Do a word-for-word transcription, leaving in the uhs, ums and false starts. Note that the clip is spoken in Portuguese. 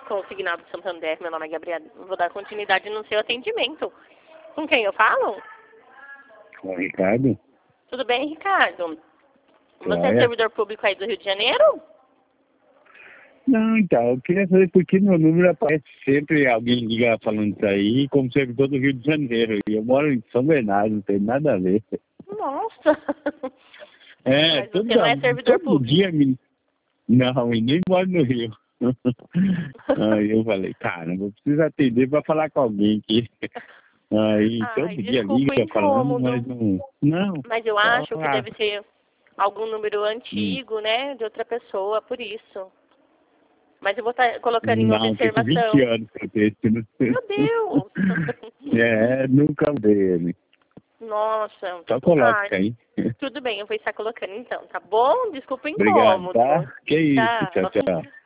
Consignado Santander, meu nome é Gabriela. Vou dar continuidade no seu atendimento. Com quem eu falo? Com o Ricardo. Tudo bem, Ricardo? Você é Olha. servidor público aí do Rio de Janeiro? Não, então, eu queria saber por que meu número aparece sempre, alguém liga falando isso aí, como servidor do Rio de Janeiro. E eu moro em São Bernardo, não tem nada a ver. Nossa! É, Mas todo, você não é servidor todo público. dia me... Não, e nem moro no Rio. Aí eu falei, caramba, eu preciso atender para falar com alguém aqui. Aí todo Ai, dia desculpa o liga falando, incômodo. mas não... Não, Mas eu só, acho que ah, deve ser algum número hum. antigo, né? De outra pessoa, por isso. Mas eu vou estar colocando em Não, tem vinte observação. anos que eu tenho esse número. Meu Deus! É, nunca vi ele. Nossa. Só Ai, coloca aí. tudo bem, eu vou estar colocando então, tá bom? Desculpa o Obrigado, incômodo. tá? Que isso, tchau, Tchau. tchau.